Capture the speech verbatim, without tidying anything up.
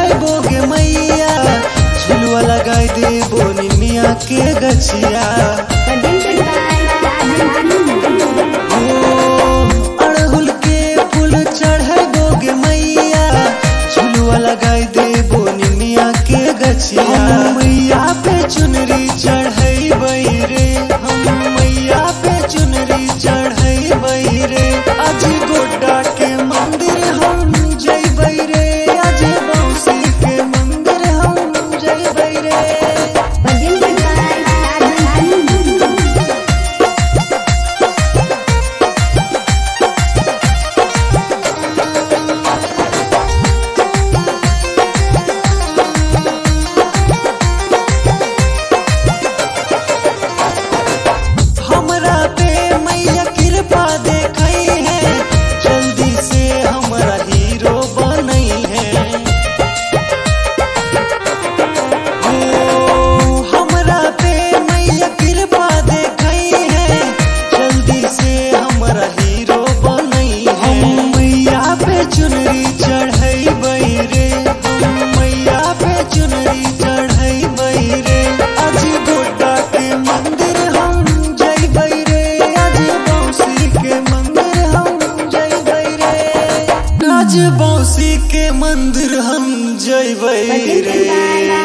बोगे मैया, झुलवा लगाई देबो निमिया के गछिया। अड़हुल के फूल चढ़ाई बोगे मैया, झुलवा लगाई देबो निमिया के गछिया। मैया पे चुनरी चढ़ाई रे, हम मैया पे चुनरी चढ़ाई रे। आज गोड्डा के मंदिर हम जइबै रे, आज बौसी के मंदिर हम जइबै रे। हमरा पे मैया कृपा देखई है, जल्दी से हमरा हीरो बनई है। ओ हमरा पे मैया कृपा देखई है, जल्दी से हमरा हीरो बनई है। हम मैया पे चुनरी चढ़ाई रे, हम मैया पे चुनरी चढ़ाई रे। आज गोड्डा के मंदिर हम जइबै रे, आज बौसी के मंदिर हम जइबै रे। आज बौसी के मंदिर हम जइबै रे।